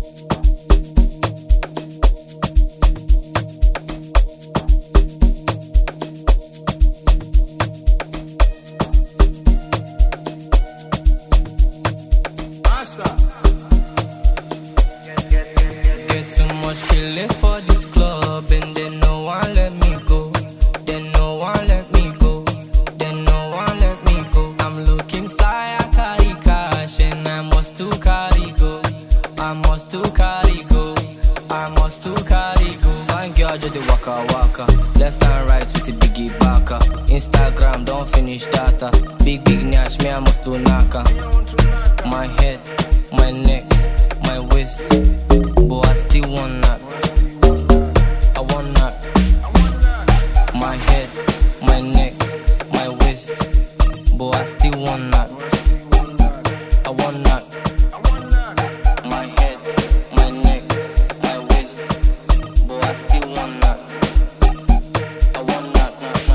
Get too much killing for this club, and then no one let me go. Then no one let me go. Then no one let me go. I'm looking fly, I carry cash, and I must to carry go. I must to carry go. I must to carry go. Fine girl, just the waka waka. Left and right with the biggie baka. Instagram, don't finish data. Big nyash, me I must to naka. My head, my neck, my waist, but I still want that. I want that. My head, my neck, my waist, but I still want that. I want that. My head, my neck, my waist, but I still want that. I want that.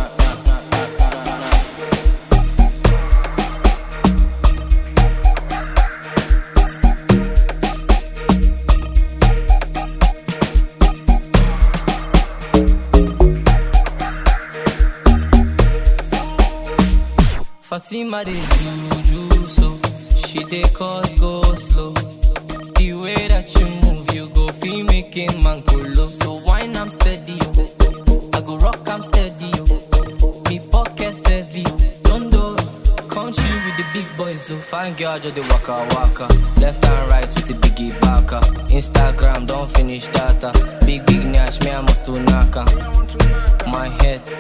Fatima dey juju so, she dey cause go slow. The way that you move, you go feel making man go low. So wine I'm steady, yo. I go rock I'm steady, yo. Me pocket heavy, don't do. Country with the big boys, so fine girl just the waka waka. Left and right with the biggie baka. Instagram don't finish data. Big nyash, me I must to naka. My head,